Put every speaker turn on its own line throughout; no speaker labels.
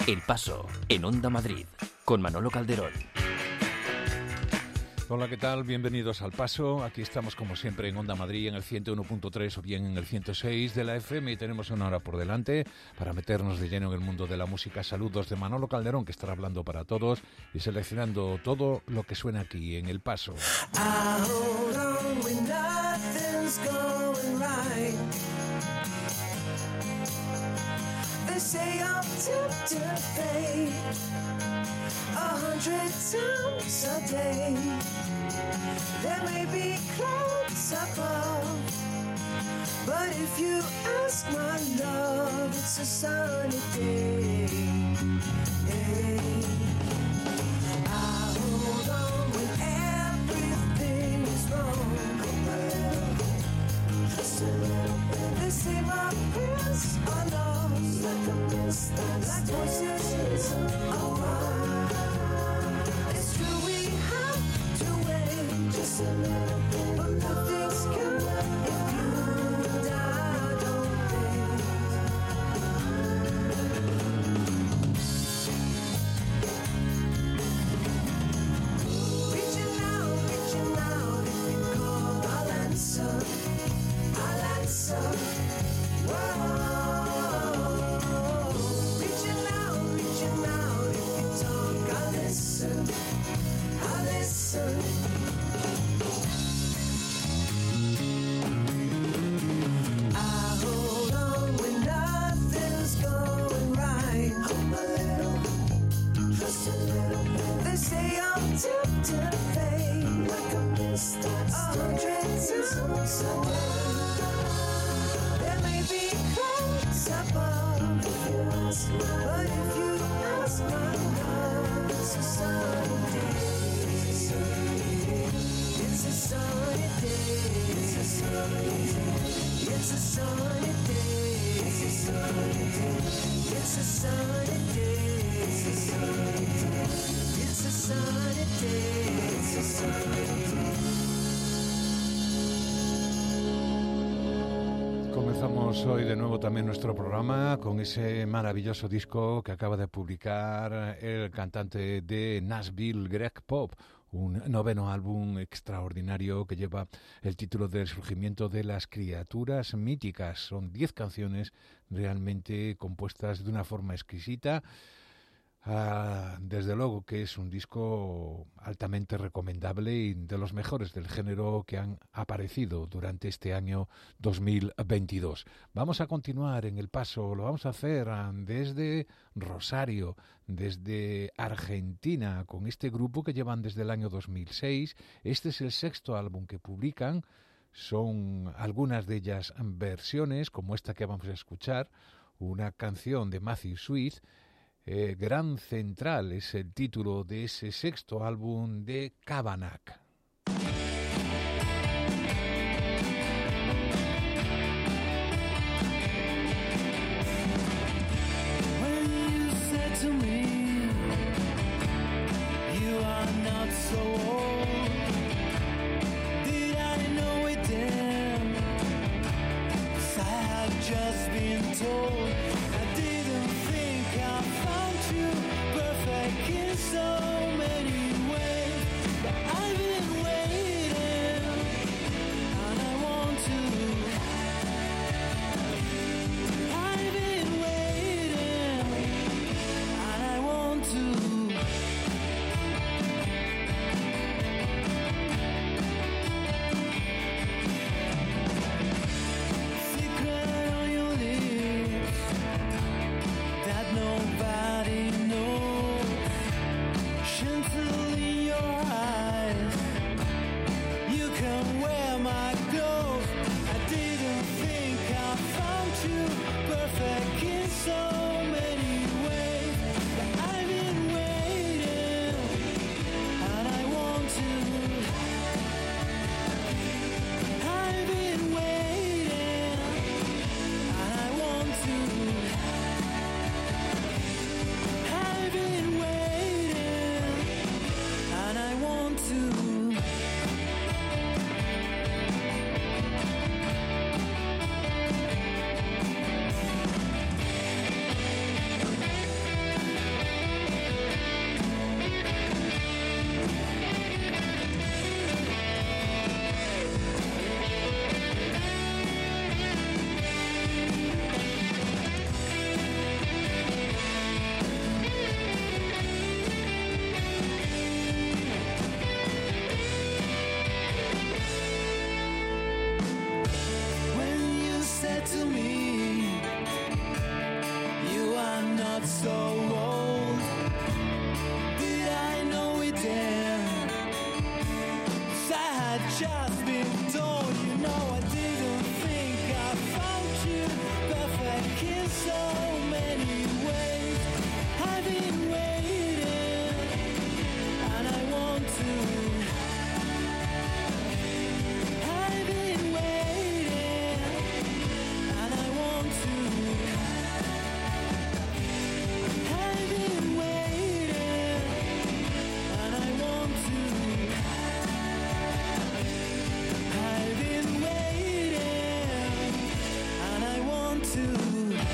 El Paso, en Onda Madrid, con Manolo Calderón.
Hola, ¿qué tal? Bienvenidos al Paso. Aquí estamos como siempre en Onda Madrid, en el 101.3 o bien en el 106 de la FM, y tenemos una hora por delante para meternos de lleno en el mundo de la música. Saludos de Manolo Calderón, que estará hablando para todos y seleccionando todo lo que suena aquí en El Paso. They say I'm tempted, fate 100 times a day. There may be clouds above, but if you ask my love, it's a sunny day. I hold on when everything is wrong. Just a little bit. They say my prayers are lost, like a mist, like voices of mine. It's true we have to wait just a little bit, but nothing's good if you and I don't wait. Reaching out, if you call, I'll answer. I'll answer. Whoa. Reaching out, if you talk, I'll listen. I'll listen. I hold on when nothing's going right. Hope a little, just a little bit. They say I'm tempted, fade like a mist that's 100 times a day. There may be clouds above, if you ask, but if you ask my love, it's a sunny day. It's a sunny day. It's a sunny day. It's a sunny day. It's a sunny day. It's a sunny day. It's a sunny day. It's a sunny day. It's a sunny day. Comenzamos hoy de nuevo también nuestro programa con ese maravilloso disco que acaba de publicar el cantante de Nashville, Greg Pop, un noveno álbum extraordinario que lleva el título del surgimiento de las criaturas míticas. Son 10 canciones realmente compuestas de una forma exquisita. Desde luego que es un disco altamente recomendable y de los mejores del género que han aparecido durante este año 2022. Vamos a continuar en El Paso, lo vamos a hacer desde Rosario, desde Argentina, con este grupo que llevan desde el año 2006. Este es el 6º álbum que publican. Son algunas de ellas versiones, como esta que vamos a escuchar, una canción de Matthew Sweet. Gran Central es el título de ese 6º álbum de Cabanhac.
just moved on. You know I didn't think I found you. Perfect in so many ways. I've been waiting, and I want to. I've been waiting, and I want to. I've been waiting, and I want to. I've been waiting, and I want to.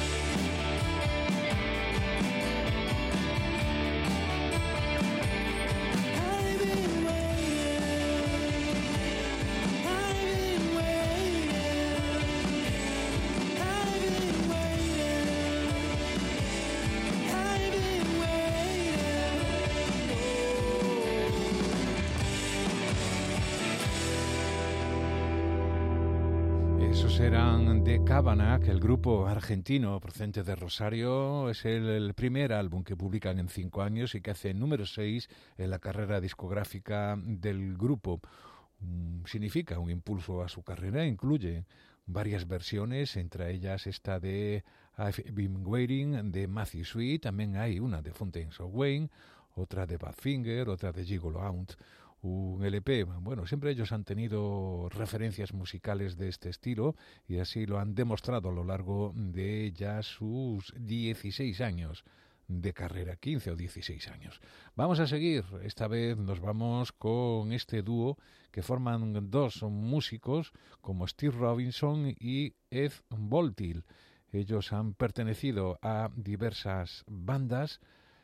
Esos eran The Cavanagh, el grupo argentino procedente de Rosario. Es el primer álbum que publican en 5 años y que hace número 6 en la carrera discográfica del grupo. Significa un impulso a su carrera, incluye varias versiones, entre ellas esta de I've Been Waiting de Matthew Sweet, también hay una de Fountains of Wayne, otra de Badfinger, otra de Gigolo Hound. Un LP, bueno, siempre ellos han tenido referencias musicales de este estilo y así lo han demostrado a lo largo de ya sus 16 años de carrera, 15 o 16 años. Vamos a seguir, esta vez nos vamos con este dúo que forman dos músicos como Steve Robinson y Ed Boltil. Ellos han pertenecido a diversas bandas,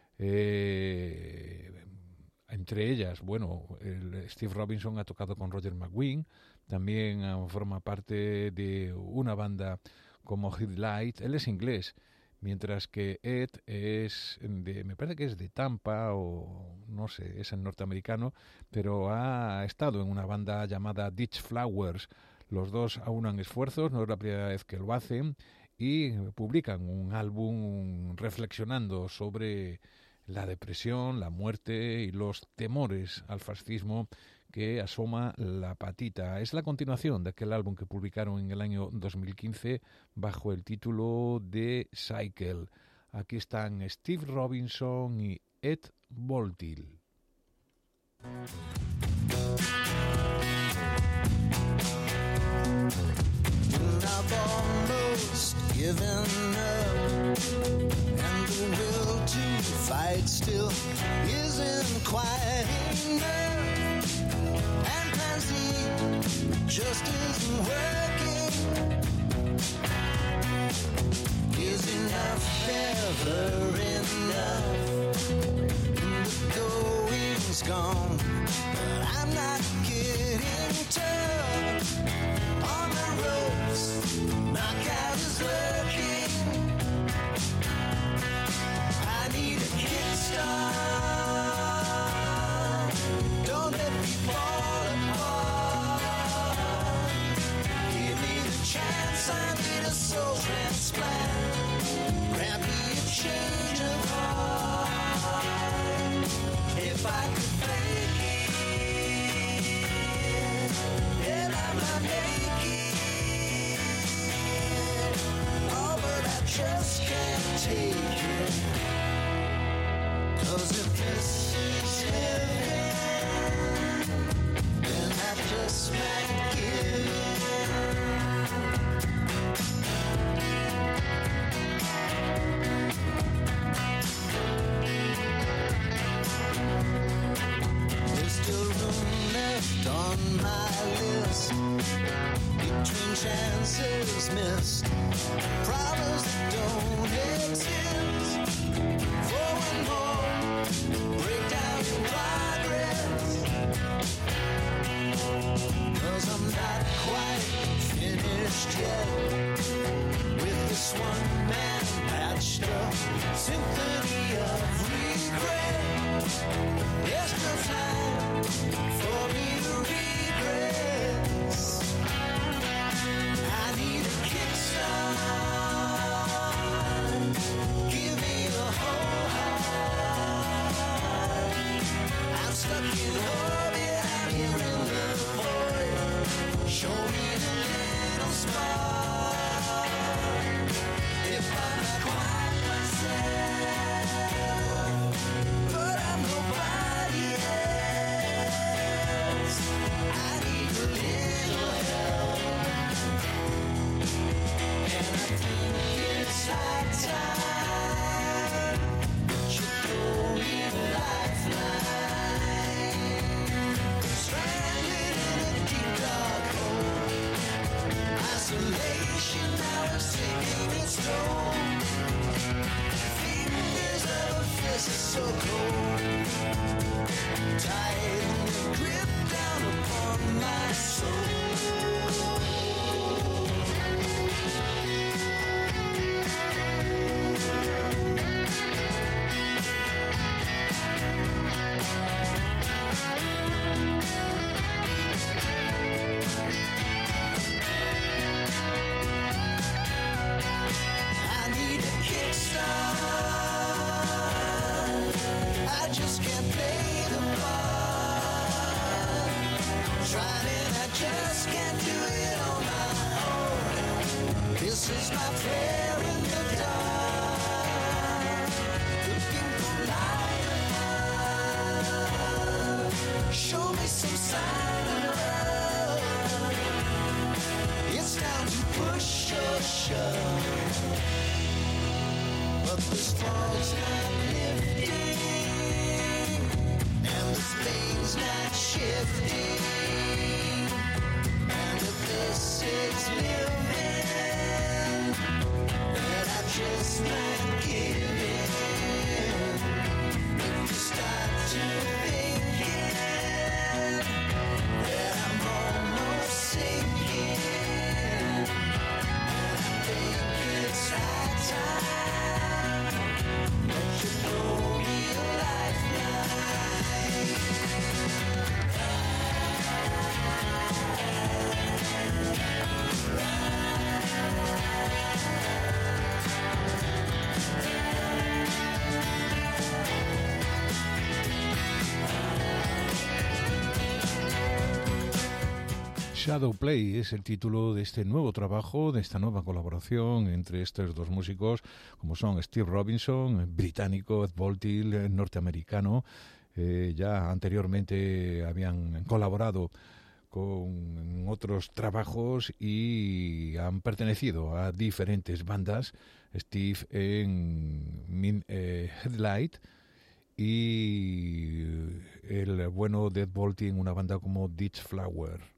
entre ellas, bueno, Steve Robinson ha tocado con Roger McGuinn, también forma parte de una banda como Headlight. Él es inglés, mientras que Ed es me parece que es de Tampa o no sé, es norteamericano, pero ha estado en una banda llamada Ditch Flowers. Los dos aunan esfuerzos, no es la primera vez que lo hacen, y publican un álbum reflexionando sobre la depresión, la muerte y los temores al fascismo que asoma la patita. Es la continuación de aquel álbum que publicaron en el año 2015 bajo el título de Cycle. Aquí están Steve Robinson y Ed Boltil.
I've almost given up, and the will to fight still isn't quite enough, and Pansy just isn't working. Is enough ever enough? The going's gone, but I'm not getting tough. On the roads, knockout is lurking. I need a kickstart. Don't let me fall apart. Give me the chance, I need a soul transplant. Grant me a change of heart. If I could fake it, then I'm not naked. Oh, but I just can't take it. 'Cause if this is heaven, then I just might give There's still room left on my list, between chances missed, problems that don't exist. For one more breakdown in progress, 'cause I'm not quite finished yet with this one-man patched up symphony of regret. There's no time for me to regress. I need a kickstart. This is my prayer in the dark, looking for light. Show me some sign of love. It's time to push or shove, but this fog's not lifting, and this thing's not shifting, and if this is living, then I just might give in. If you start to thinking that I'm almost sinking, and I think it's high time that you throw me a lifeline.
Shadow Play es el título de este nuevo trabajo, de esta nueva colaboración entre estos dos músicos, como son Steve Robinson, británico, Ed Boltill, norteamericano. Ya anteriormente habían colaborado con otros trabajos y han pertenecido a diferentes bandas. Steve en Headlight y el bueno de Ed Boltill en una banda como Ditch Flower.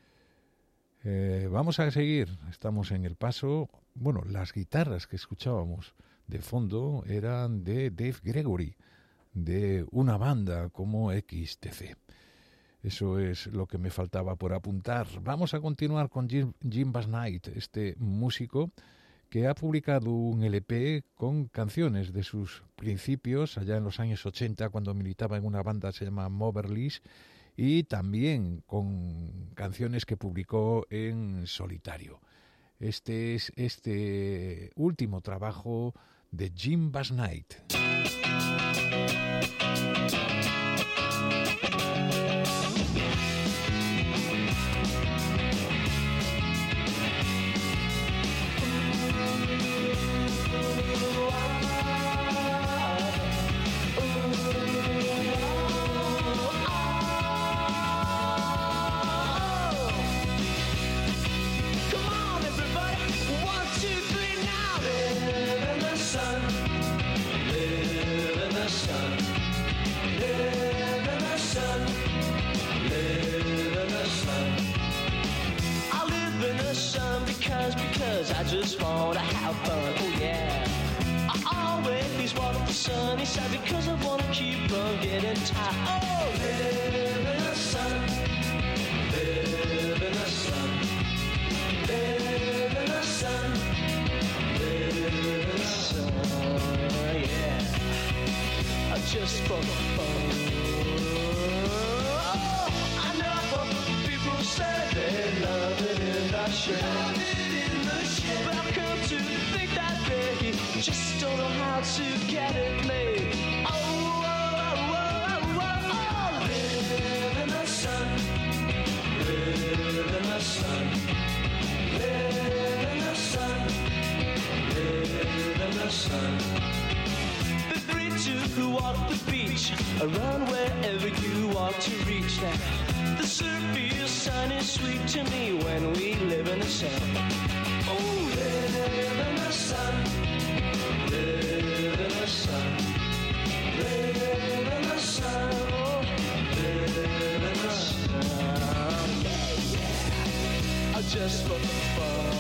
Vamos a seguir, estamos en El Paso. Bueno, las guitarras que escuchábamos de fondo eran de Dave Gregory, de una banda como XTC. Eso es lo que me faltaba por apuntar. Vamos a continuar con Jim Bass Knight, este músico que ha publicado un LP con canciones de sus principios, allá en los años 80, cuando militaba en una banda que se llama Moverless, y también con canciones que publicó en solitario. Este es este último trabajo de Jim Bass Knight.
Because I just want to have fun, oh yeah. I always want the sunny side because I want to keep on getting tired. Oh, live in the sun, live in the sun, live in the sun, live in the sun, yeah. Just for fun. Oh, I know people say they love it in the shade. But I've come to think that they just don't know how to get it made. Oh, oh, oh, oh, oh, oh. Live in the sun, live in the sun, live in the sun, live in the sun. The three to walk the beach, run wherever you want to reach that. The surf is sun is sweet to me when we live in the sun. Oh, live in the sun, live in the sun, live in the sun, oh, live in the sun, yeah, yeah, just for fun.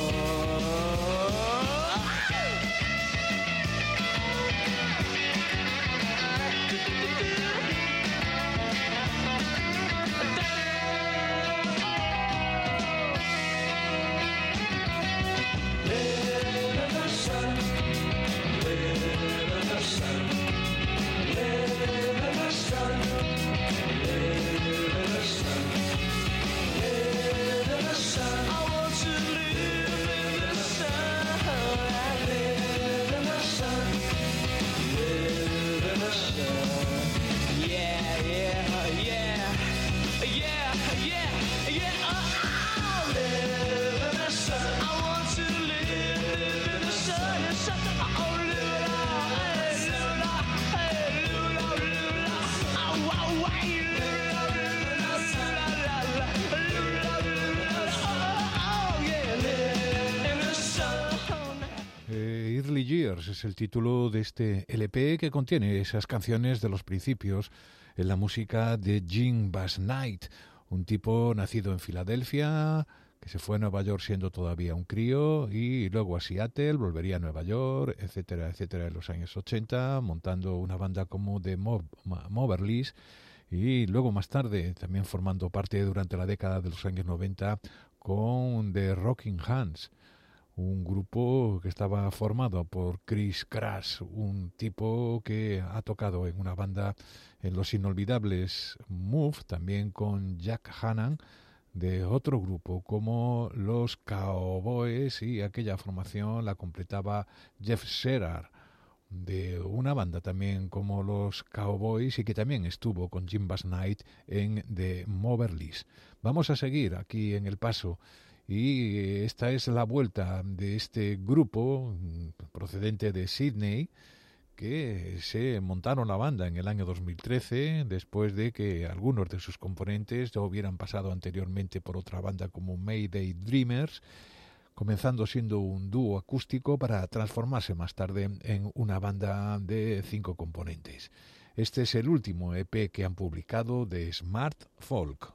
Years es el título de este LP que contiene esas canciones de los principios en la música de Jim Bass Knight, un tipo nacido en Filadelfia, que se fue a Nueva York siendo todavía un crío y luego a Seattle, volvería a Nueva York, etcétera, etcétera, en los años 80, montando una banda como The Moverleys y luego más tarde también formando parte durante la década de los años 90 con The Rocking Hands, un grupo que estaba formado por Chris Crash, un tipo que ha tocado en una banda en los inolvidables Move, también con Jack Hannan, de otro grupo como los Cowboys, y aquella formación la completaba Jeff Sherar, de una banda también como los Cowboys y que también estuvo con Jim Bass Knight en The Moverleys. Vamos a seguir aquí en El Paso y esta es la vuelta de este grupo procedente de Sydney que se montaron la banda en el año 2013 después de que algunos de sus componentes ya hubieran pasado anteriormente por otra banda como Mayday Dreamers, comenzando siendo un dúo acústico para transformarse más tarde en una banda de 5 componentes. Este es el último EP que han publicado de Smart Folk.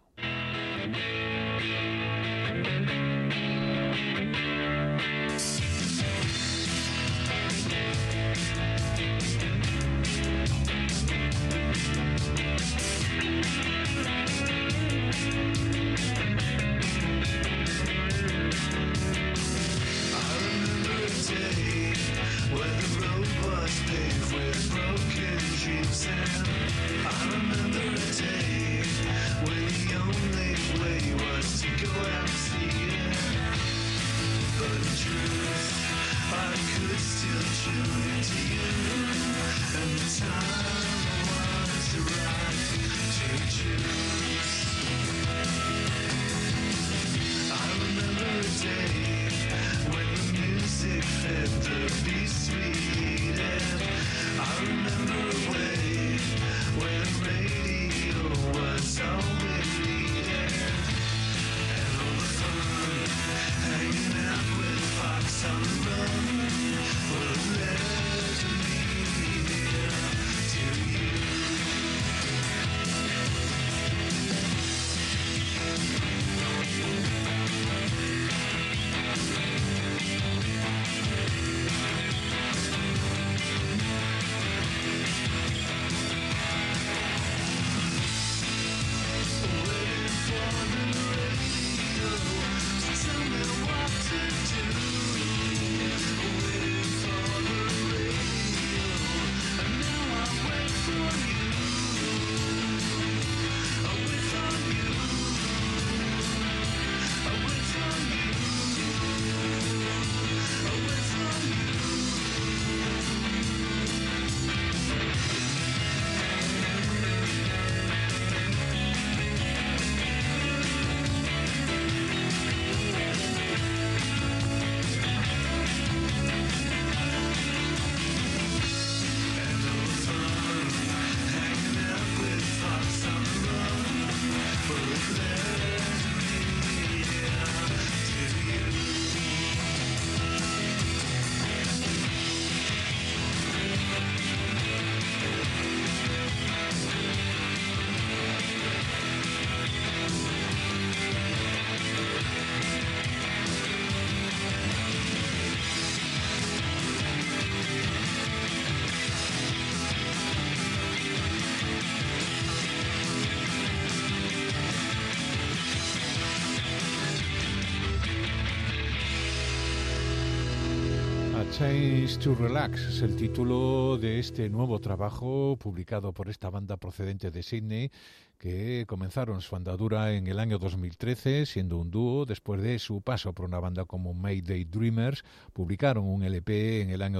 Change to Relax es el título de este nuevo trabajo publicado por esta banda procedente de Sydney que comenzaron su andadura en el año 2013 siendo un dúo. Después de su paso por una banda como Mayday Dreamers publicaron un LP en el año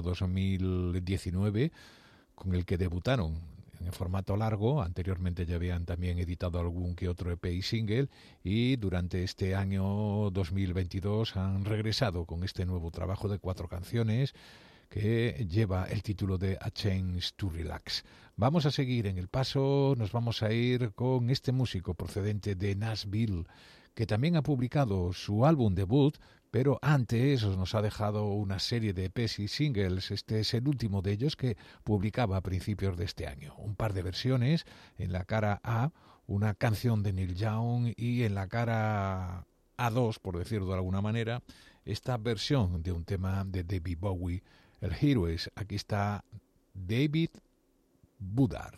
2019 con el que debutaron en formato largo. Anteriormente ya habían también editado algún que otro EP y single y durante este año 2022 han regresado con este nuevo trabajo de 4 canciones que lleva el título de A Change to Relax. Vamos a seguir en El Paso, nos vamos a ir con este músico procedente de Nashville que también ha publicado su álbum debut Pero antes nos ha dejado una serie de EPs y singles. Este es el último de ellos que publicaba a principios de este año. Un par de versiones, en la cara A, una canción de Neil Young, y en la cara A2, por decirlo de alguna manera, esta versión de un tema de David Bowie, el Heroes. Aquí está David Woodard.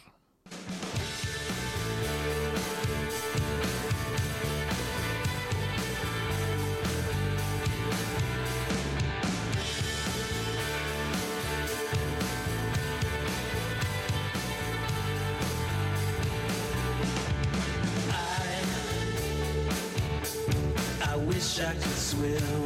I wish I could swim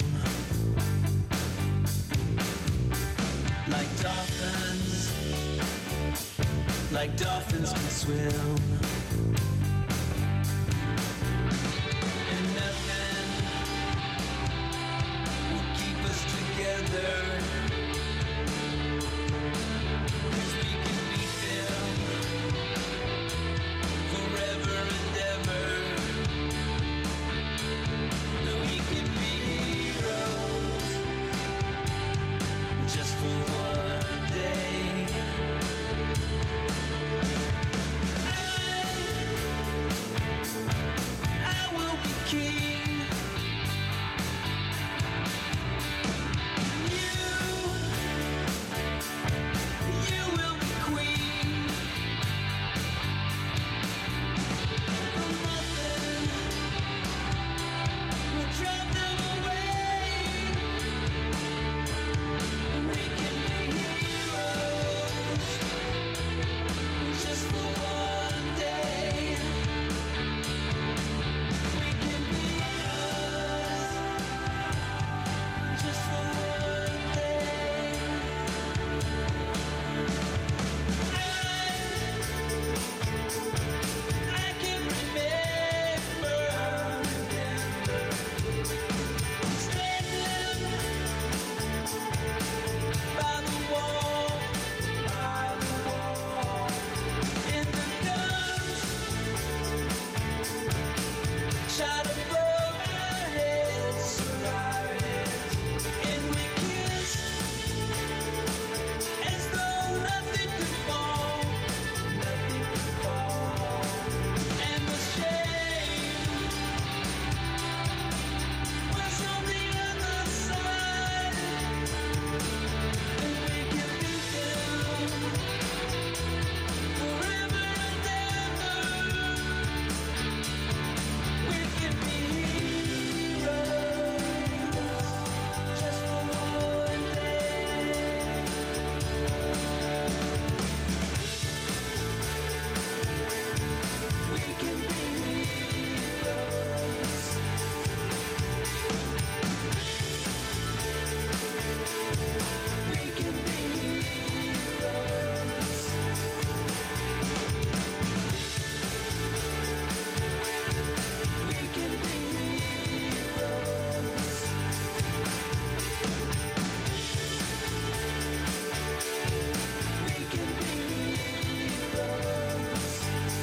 like dolphins can swim, and nothing will keep us together, 'cause we can beat them forever and ever. We can be heroes just for one day. I will be king. You will be queen. Nothing will drive them away. We can be heroes just for one day. We can be us just for one day. I can remember standing by the wall, in the dust, shot above our heads, and we kissed as though nothing could fall, and the shame was on the other side, and we can beat them forever and ever. We can be heroes just for one day. We can be heroes. We can be heroes. We can be heroes. We can be heroes.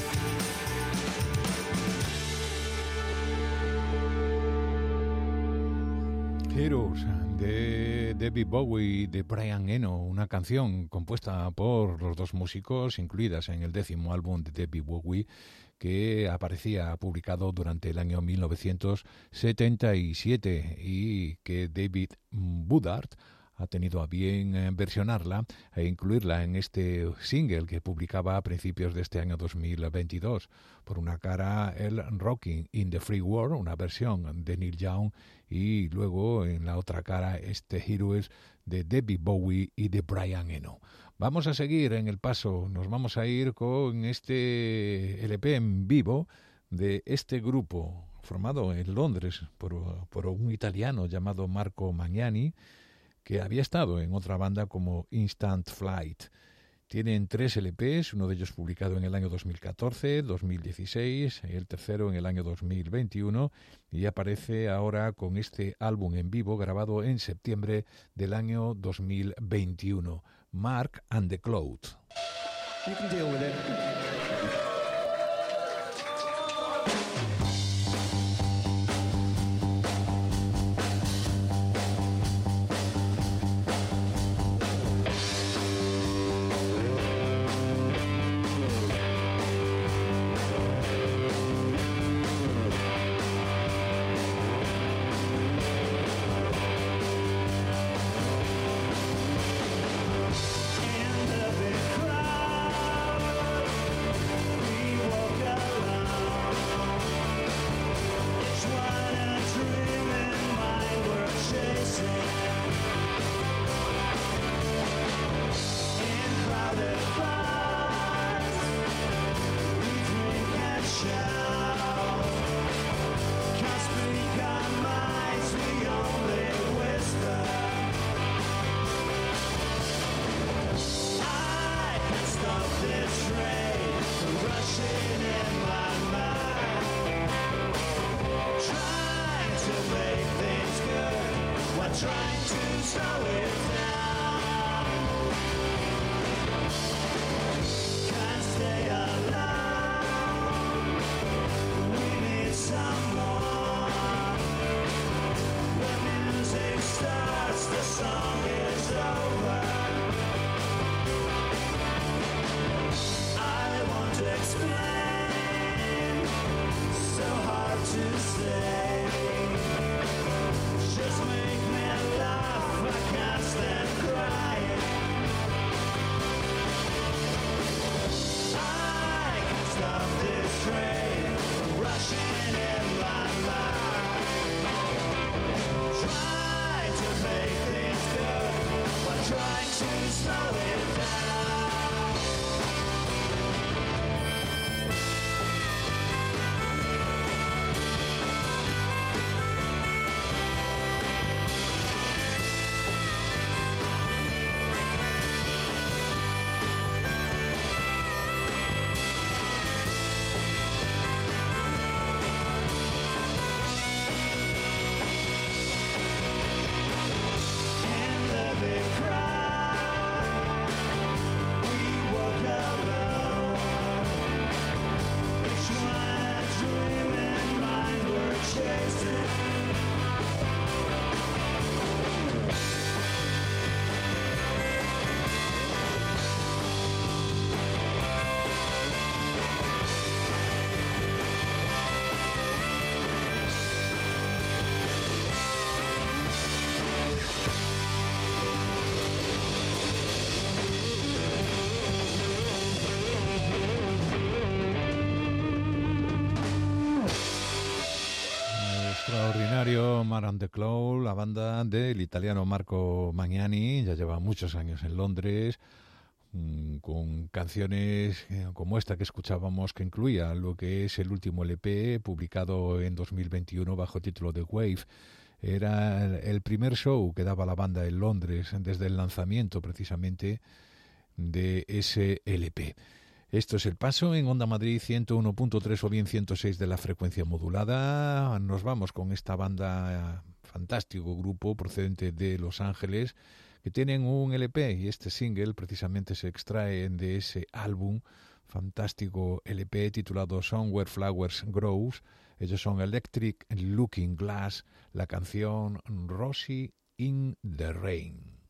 Heroes de David Bowie y de Brian Eno, una canción compuesta por los dos músicos, incluidas en el 10º álbum de David Bowie, que aparecía publicado durante el año 1977 y que David Woodard ha tenido a bien versionarla e incluirla en este single que publicaba a principios de este año 2022. Por una cara, el Rocking in the Free World, una versión de Neil Young, y luego en la otra cara este Heroes de David Bowie y de Brian Eno. Vamos a seguir en el paso, nos vamos a ir con este LP en vivo de este grupo formado en Londres por un italiano llamado Marco Magnani, que había estado en otra banda como Instant Flight. Tienen 3 LPs, uno de ellos publicado en el año 2014, 2016, y el tercero en el año 2021, y aparece ahora con este álbum en vivo grabado en septiembre del año 2021, Mark and the Cloud.
You can deal with it.
Extraordinario Mar and the Cloud, la banda del italiano Marco Magnani, ya lleva muchos años en Londres, con canciones como esta que escuchábamos, que incluía lo que es el último LP publicado en 2021 bajo título de Wave. Era el primer show que daba la banda en Londres desde el lanzamiento precisamente de ese LP. Esto es El Paso en Onda Madrid 101.3 o bien 106 de la frecuencia modulada. Nos vamos con esta banda, fantástico grupo procedente de Los Ángeles, que tienen un LP y este single precisamente se extrae de ese álbum, fantástico LP titulado Somewhere Flowers Grows. Ellos son Electric Looking Glass, la canción Rosie in the Rain.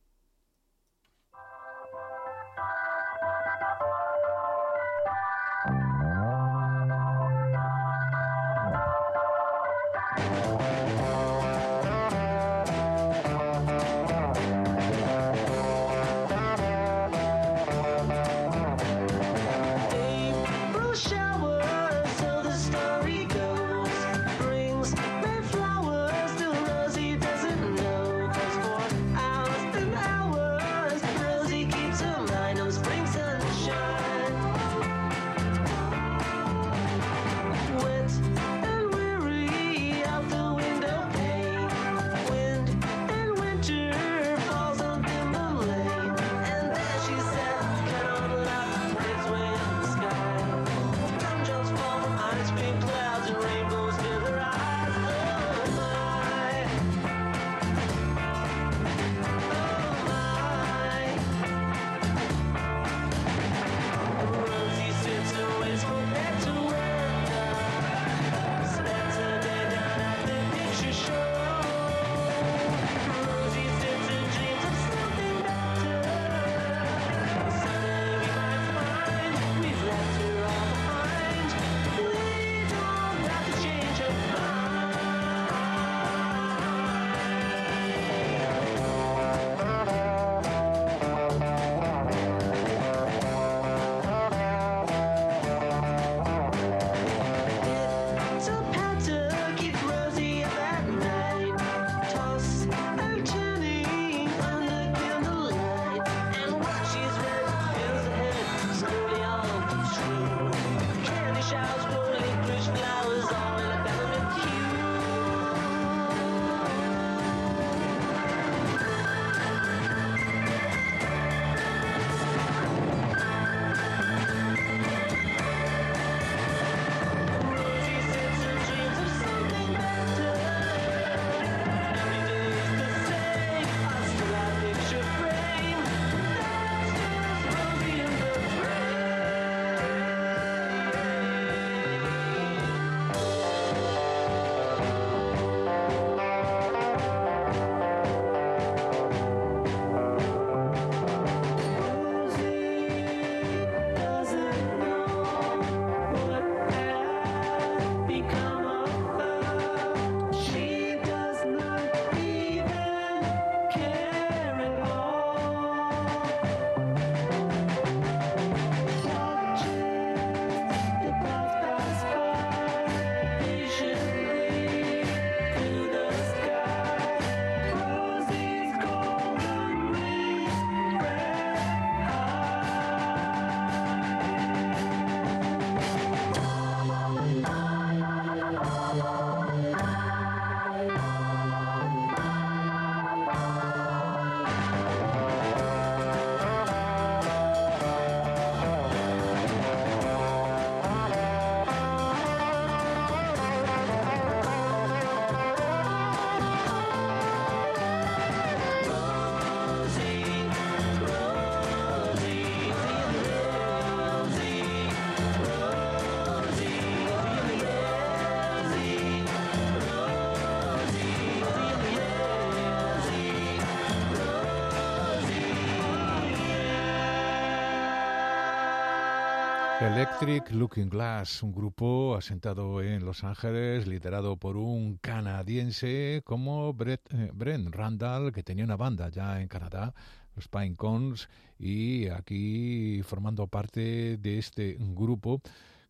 Electric Looking Glass, un grupo asentado en Los Ángeles, liderado por un canadiense como Brent Randall, que tenía una banda ya en Canadá, los Pine Cones, y aquí formando parte de este grupo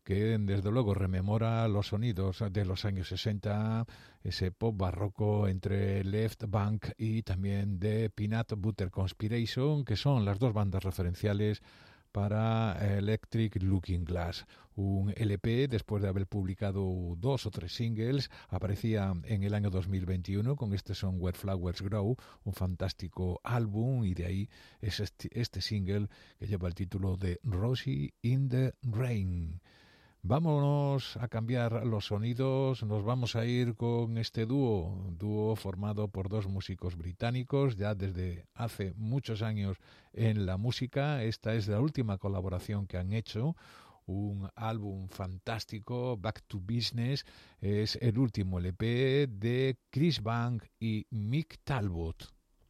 que desde luego rememora los sonidos de los años 60, ese pop barroco entre Left Bank y también The Peanut Butter Conspiration, que son las dos bandas referenciales para Electric Looking Glass, un LP después de haber publicado 2 o 3 singles. Aparecía en el año 2021 con este Somewhere Flowers Grow, un fantástico álbum, y de ahí es este single que lleva el título de Rosie in the Rain. Vámonos a cambiar los sonidos, nos vamos a ir con este dúo formado por 2 músicos británicos ya desde hace muchos años en la música. Esta es la última colaboración que han hecho, un álbum fantástico, Back to Business, es el último LP de Chris Bank y Mick Talbot.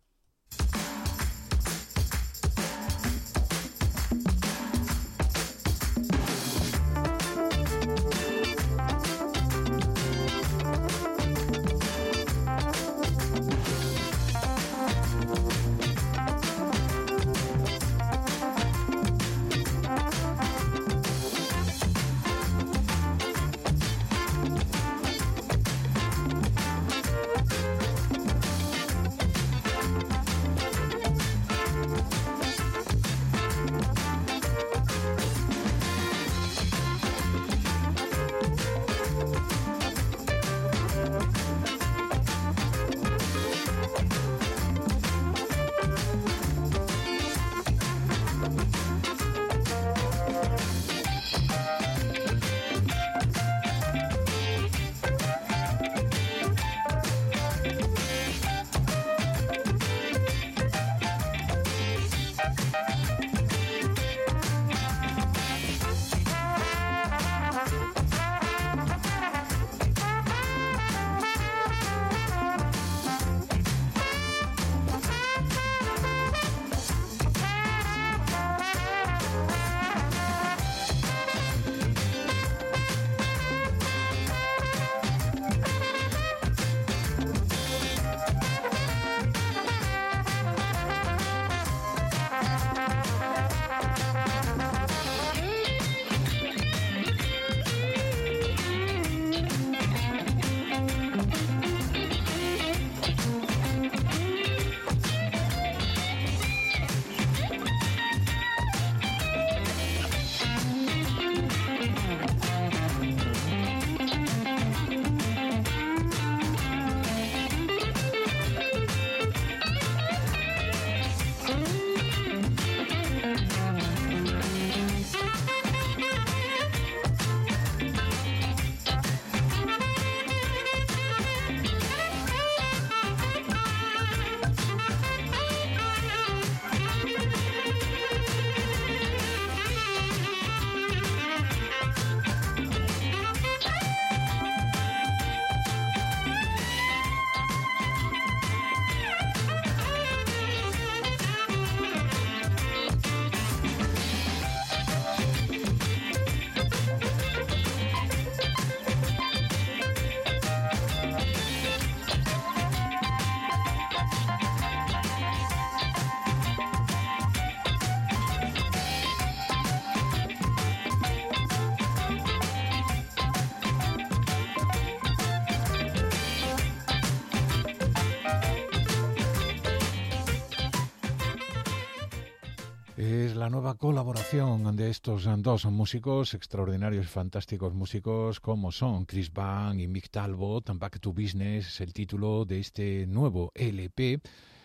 Es la nueva colaboración de estos 2 músicos, extraordinarios y fantásticos músicos como son Chris Bank y Mick Talbot. Back to Business es el título de este nuevo LP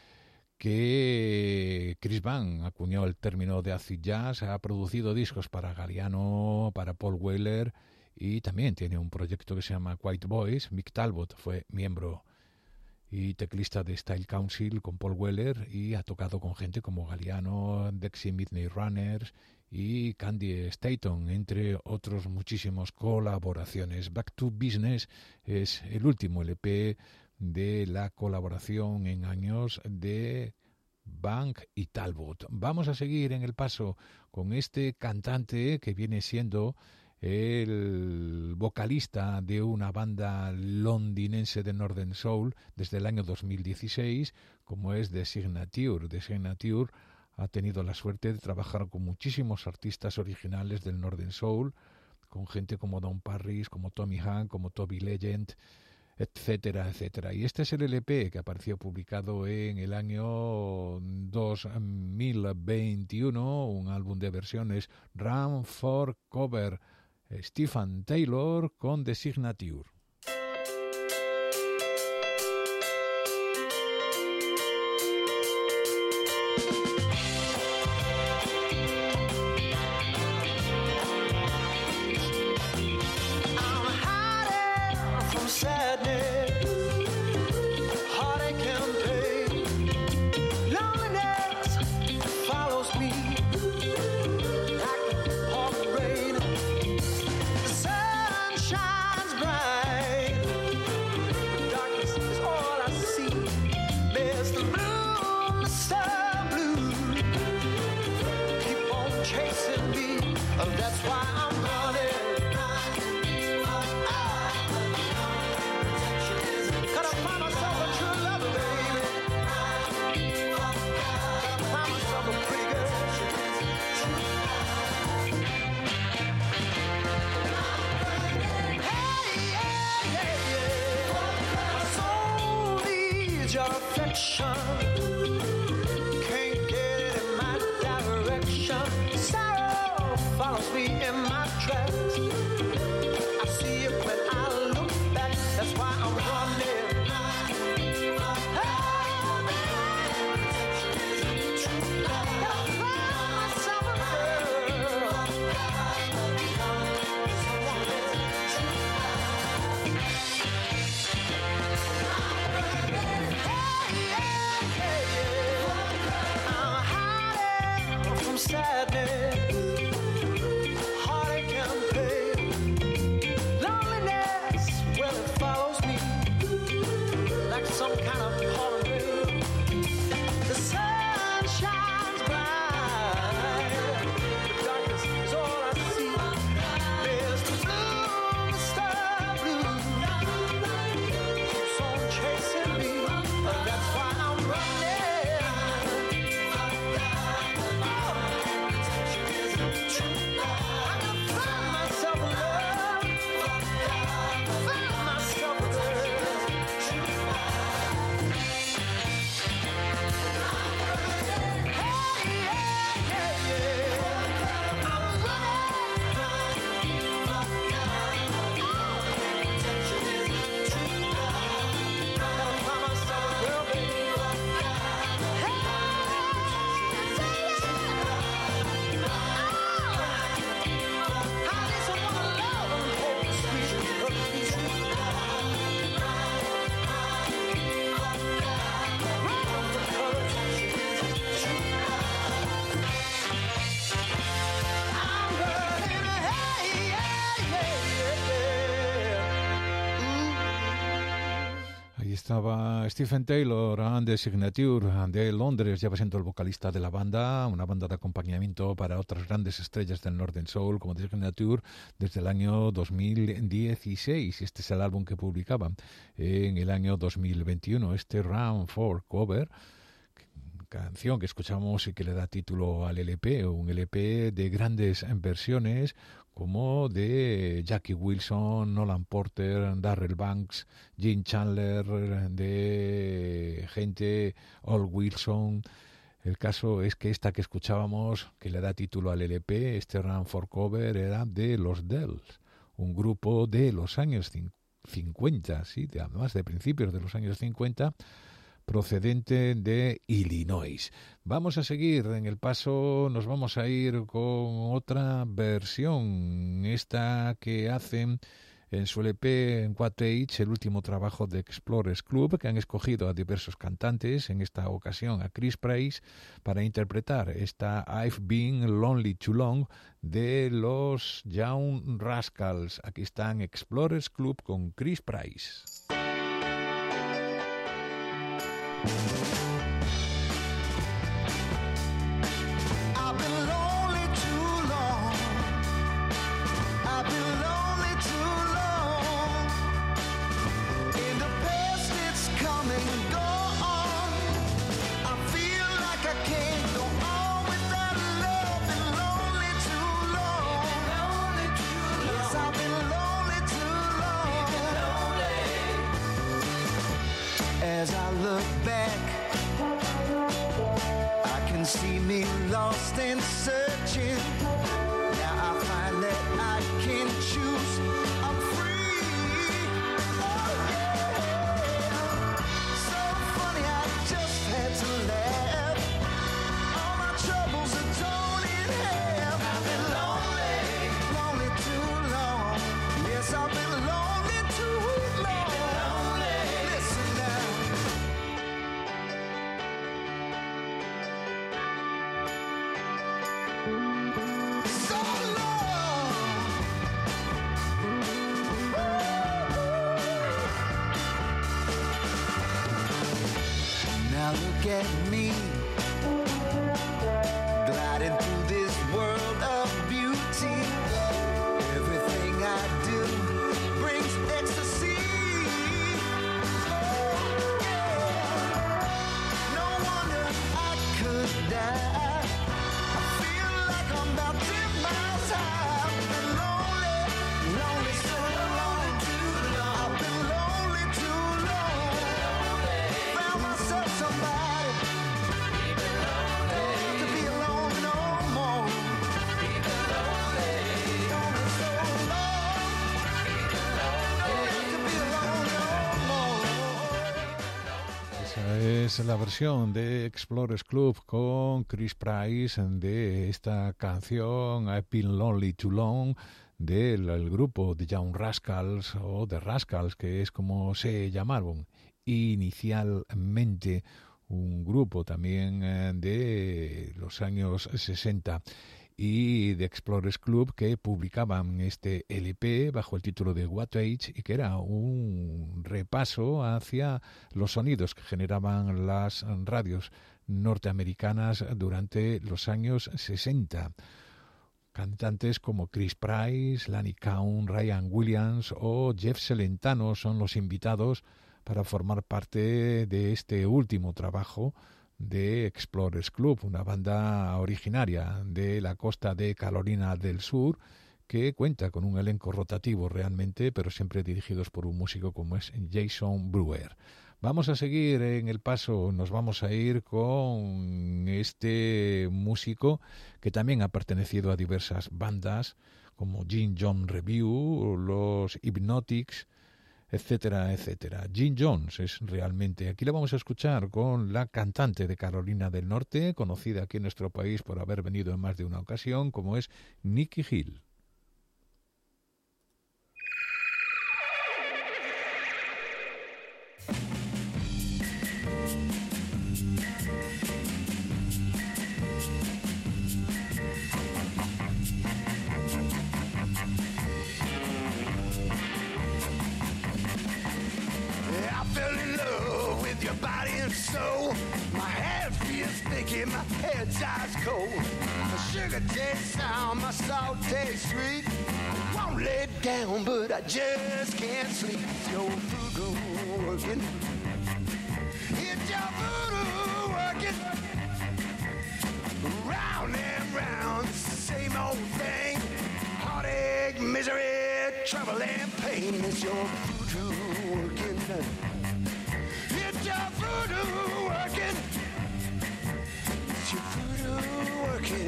que Chris Bank acuñó el término de acid jazz, ha producido discos para Galliano, para Paul Weller y también tiene un proyecto que se llama White Boys. Mick Talbot fue miembro y teclista de Style Council con Paul Weller y ha tocado con gente como Galliano, Dexy Midnight Runners y Candy Staton, entre otros muchísimos colaboraciones. Back to Business es el último LP de la colaboración en años de Bank y Talbot. Vamos a seguir en el paso con este cantante que viene siendo el vocalista de una banda londinense de Northern Soul desde el año 2016, como es The Signature. The Signature ha tenido la suerte de trabajar con muchísimos artistas originales del Northern Soul, con gente como Don Parris, como Tommy Hunt, como Toby Legend, etcétera, etcétera. Y este es el LP que apareció publicado en el año 2021, un álbum de versiones, Run for Cover, Stephen Taylor con The Signature. Estaba Stephen Taylor and The Signature de Londres, ya siendo el vocalista de la banda, una banda de acompañamiento para otras grandes estrellas del Northern Soul como The Signature desde el año 2016. Este es el álbum que publicaban en el año 2021, este Run for Cover, canción que escuchamos y que le da título al LP, un LP de grandes versiones como de Jackie Wilson, Nolan Porter, Darrell Banks, Gene Chandler, de gente, Al Wilson. El caso es que esta que escuchábamos, que le da título al LP, este Run for Cover, era de los Dells, un grupo de los años 50, sí, además de principios de los años 50, procedente de Illinois. Vamos a seguir en el paso, nos vamos a ir con otra versión, esta que hacen en su LP en 4H, el último trabajo de Explorers Club, que han escogido a diversos cantantes, en esta ocasión a Chris Price, para interpretar esta I've Been Lonely Too Long de los Young Rascals. Aquí están Explorers Club con Chris Price.
I've been lonely too long. I've been lonely too long. In the past it's come and gone. I feel like I can't go on without love. Been lonely too long. Lonely too long. Yes, As I look back, I can see me lost and searching. Now I find that I can choose. I'm free. Oh yeah. So funny, I just had to laugh. All my troubles are torn in half. I've been lonely, lonely too long. Yes, I've been lonely too long. Listen now. So long. Now look at me, gliding through this world of beauty. Everything I do brings ecstasy. Oh, yeah. No wonder I could die. I feel like I'm about 10 miles high. I've been lonely, lonely so long. I've been lonely too long. Found myself somebody. Don't have to be alone no more. Lonely so long. Don't have to be alone no more.
Esa es la versión de Explorers Club con Chris Price de esta canción I've Been Lonely Too Long del grupo The Young Rascals o The Rascals, que es como se llamaron inicialmente, un grupo también de los años 60 y de Explorers Club, que publicaban este LP bajo el título de What Age y que era un repaso hacia los sonidos que generaban las radios norteamericanas durante los años 60. Cantantes como Chris Price, Lani Kaun, Ryan Williams o Jeff Celentano son los invitados para formar parte de este último trabajo de Explorers Club, una banda originaria de la costa de Carolina del Sur que cuenta con un elenco rotativo realmente, pero siempre dirigidos por un músico como es Jason Brewer. Vamos a seguir en el paso, nos vamos a ir con este músico que también ha pertenecido a diversas bandas como Jim Jones Review, los Hypnotics, etcétera, etcétera. Jim Jones es realmente, aquí le vamos a escuchar con la cantante de Carolina del Norte, conocida aquí en nuestro país por haber venido en más de una ocasión, como es Nikki Hill.
So my head feels sticky, my head's ice cold. My sugar tastes sour, my salt tastes sweet. I won't lay down, but I just can't sleep. It's your voodoo working. It's your voodoo working. Round and round, it's the same old thing. Heartache, misery, trouble and pain. It's your voodoo working. It's your voodoo working. It's your voodoo working.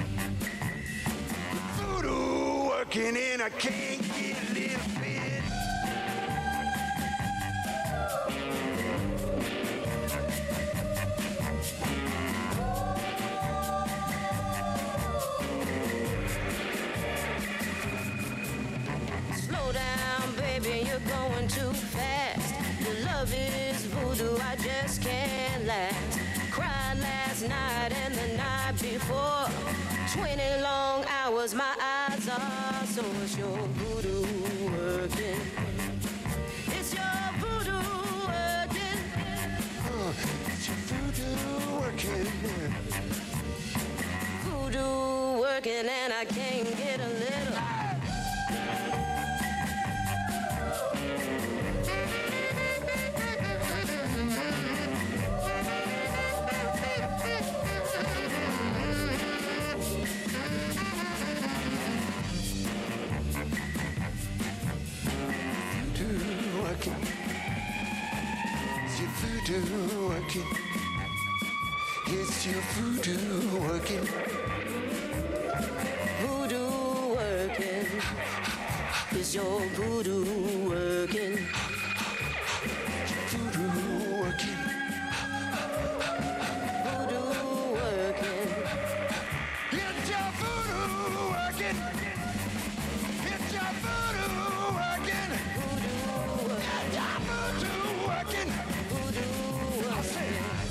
Voodoo working and I can't get a little bit.
Slow down, baby, you're going too fast. Your love is voodoo, I just can't last. Cried last night and the night before. 20 long hours, my eyes are sore. It's your voodoo working. It's your voodoo working.
It's your voodoo working.
Voodoo working and I can't get a little.
voodoo working? Is your voodoo working?
Voodoo working. Is your voodoo working?
Voodoo working?
Voodoo working.
Is your voodoo working? Is your voodoo working?
Voodoo working.
Is your voodoo working?
Voodoo
I say,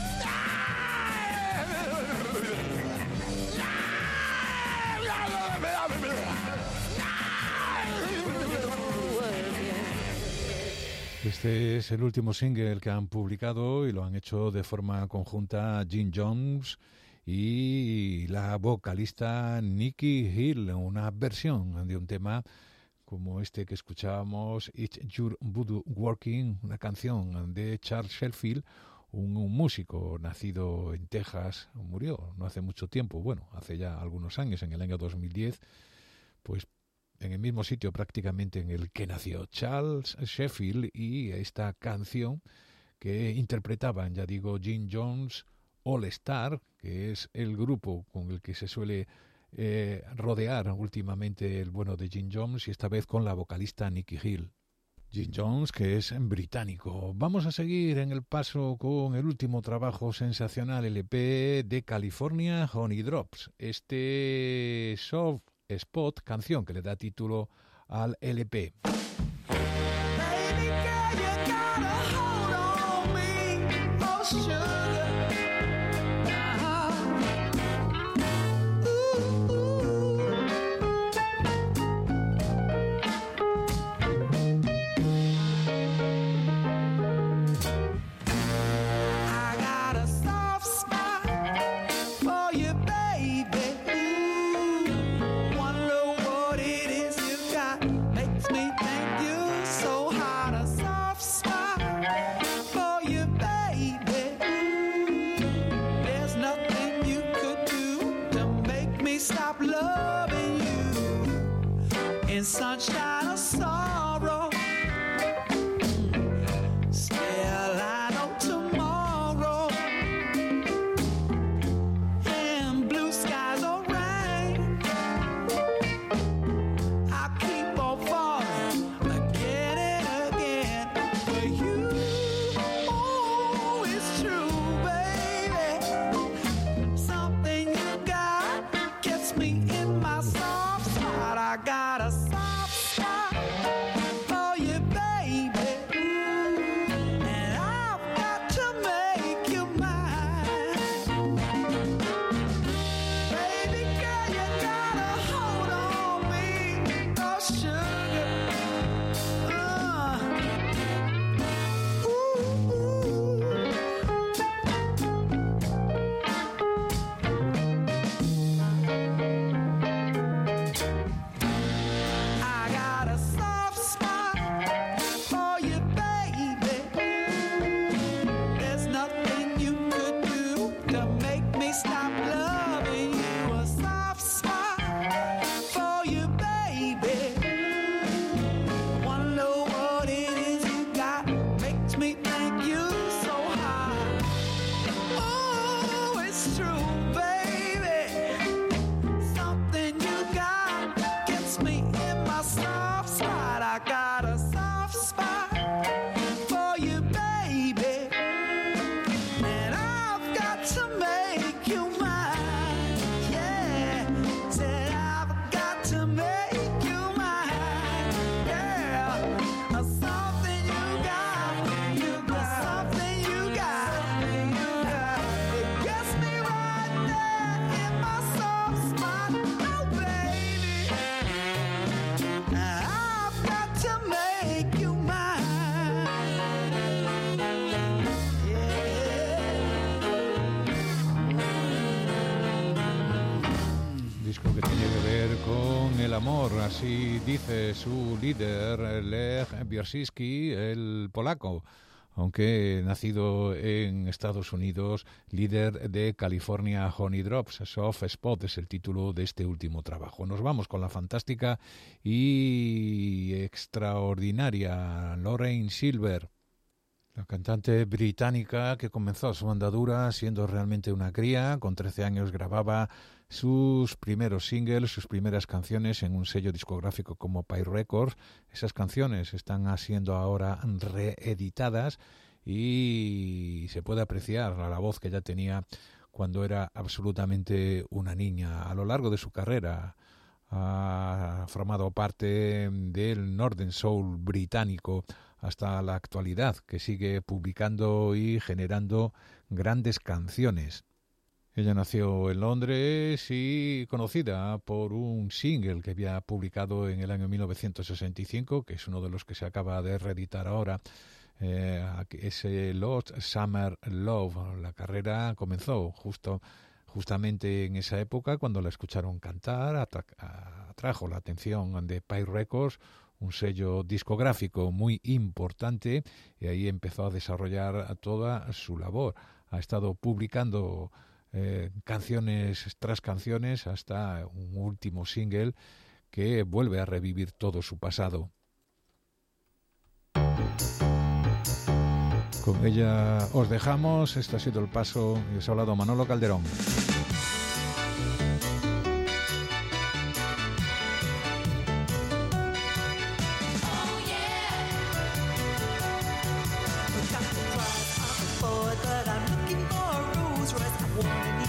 Este es el último single que han publicado y lo han hecho de forma conjunta Jim Jones y la vocalista Nikki Hill, una versión de un tema como este que escuchábamos, It's Your Voodoo Working, una canción de Charles Sheffield, un músico nacido en Texas, murió no hace mucho tiempo, bueno, hace ya algunos años, en el año 2010, pues en el mismo sitio prácticamente en el que nació Charles Sheffield, y esta canción que interpretaban, ya digo, Jim Jones All Star, que es el grupo con el que se suele rodear últimamente el bueno de Jim Jones, y esta vez con la vocalista Nikki Hill. Jim Jones, que es británico. Vamos a seguir en el paso con el último trabajo sensacional LP de California, Honey Drops. Este Soft Spot, canción que le da título al LP.
Baby girl, you gotta hold on me, oh sugar. I got a soft spot for you, baby. Wonder what it is you got, makes me think you so hot. A soft spot for you, baby. There's nothing you could do to make me stop loving you. In sunshine or sorrow, still I know tomorrow. In blue skies or rain, I keep on falling again and again for you. Oh, it's true, baby. Something you got gets me in my soft spot. I got a soft spot for you, baby. And I've got to make you mine. Baby girl, you gotta hold on me, oh sugar. I got a soft spot for you, baby. There's nothing you could do to make me stop loving you. A soft spot for you, baby. Wanna know what it is you got, makes me think you so hot. Oh, it's true, baby. Something you got gets me in my soft spot. I got a soft spot for you, baby. And I've got to make you mine. Yeah, said I've got to make you mine. Yeah, something you got, something you got. It gets me right there in my soft spot. Oh, baby, I've got to make you mine.
Disco que tiene que ver con el amor, así dice su líder, Lech Wierzycki, el polaco, aunque nacido en Estados Unidos, líder de California Honey Drops. Soft Spot es el título de este último trabajo. Nos vamos con la fantástica y extraordinaria Lauren Silver. La cantante británica que comenzó su andadura siendo realmente una cría, con 13 años grababa sus primeros singles, sus primeras canciones en un sello discográfico como Pye Records. Esas canciones están siendo ahora reeditadas y se puede apreciar la voz que ella tenía cuando era absolutamente una niña. A lo largo de su carrera ha formado parte del Northern Soul británico hasta la actualidad, que sigue publicando y generando grandes canciones. Ella nació en Londres y conocida por un single que había publicado en el año 1965, que es uno de los que se acaba de reeditar ahora, ese Lost Summer Love. La carrera comenzó justamente en esa época, cuando la escucharon cantar, atrajo la atención de Pye Records, un sello discográfico muy importante, y ahí empezó a desarrollar toda su labor. Ha estado publicando canciones tras canciones hasta un último single que vuelve a revivir todo su pasado. Con ella os dejamos. Este ha sido El Paso y os ha hablado Manolo Calderón.
But I'm looking for a Rolls Royce. I want an